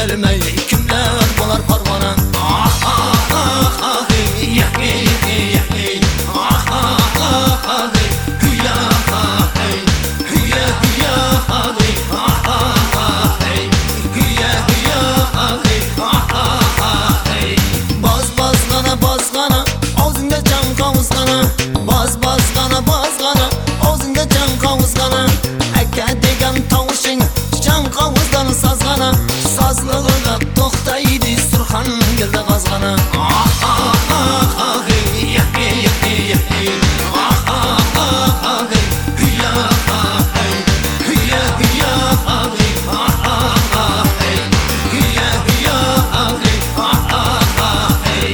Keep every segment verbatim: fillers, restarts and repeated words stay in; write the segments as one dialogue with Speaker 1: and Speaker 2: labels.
Speaker 1: yetelmey kimler bolar parvona. Ah ah ah ah hey ya hey ya hey. Ah ah ah ah hey hüya ah hey hüya hüya ah hey. Ah ah ah hey hüya hüya ah hey. Ah ah ah hey baz bazgana bazgana ağzında can kavuzgana. Baz bazgana bazgana ağzında can kavuzgana. Aka degan tavuşun can kavuzdan sazgana. Sazlığına toxtaydı Surxan geldi qazgana. Ah ah ah ah hey ya hey ya hey ya hey. Ah ah ah ah hey hüya ah hey hüya hüya ah hey. Ah ah ah hey hüya hüya ah hey. Ah ah ah hey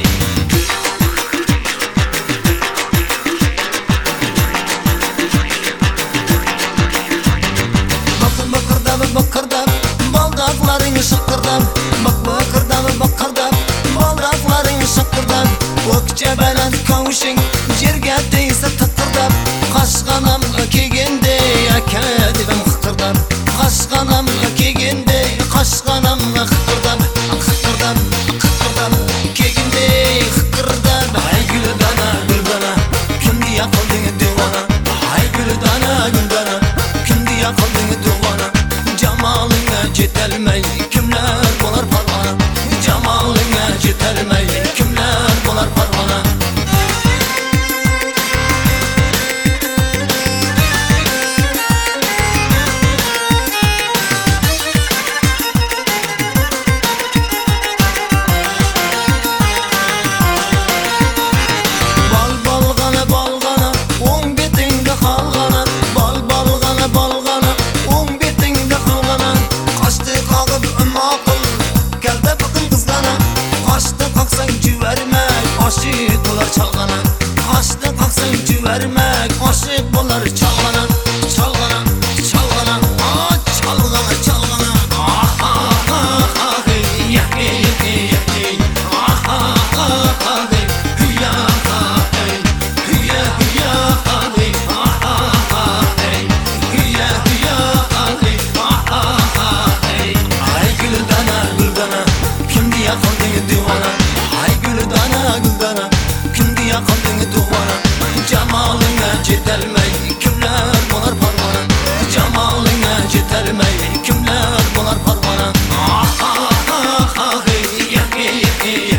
Speaker 1: bakır bakırda bakırda baldaqlaring şıqırdab. Bak bakırda bakırda baldaqlaring şıqırdab. O'kcha baland kavuşing jerga tegsa tiqırdab. Qashqanam kelgende aka debam xiqırdab. Qashqanam kelgende qashqanam xiqırdab. Xiqırdab xiqırdab kelgende xiqırdab. Ay guldana guldana kimga yaqilding devona. Ay guldana guldana kimga yaqilding devona. Jamalinga yetelmey kimler bolar parvona. Jamalinga yetelmey kimler bolar parvona. Bal balgana balgana o'ng betingda qalgana. Bal balgana balgana o'ng betingda qalgana. Qashti qog'ib ma'qul kalda biqin qizgana. Qashti qoqsang jivarmak oshiq bo'lar chalg'ana. Qashti qoqsang jivarmak oshiq bo'lar chalg'ana. Chalg'ana chalg'ana ah chalg'ana chalg'ana. Ah ah ah ah hey ya hey hey ya hey. Ah ah ah ah hey hüya ah hey hüya hüya ah hey. Ah ah ah hey hüya hüya ah hey. Ah ah ah hey ay guldana guldana kimga yaqilding devona. Ay guldana guldana kimga yaqilding devona. Jamalinga yetelmey kimler bolar parvona. Jamalinga yetelmey kimler bolar parvona. Ah ah ah ah hey ya hey hey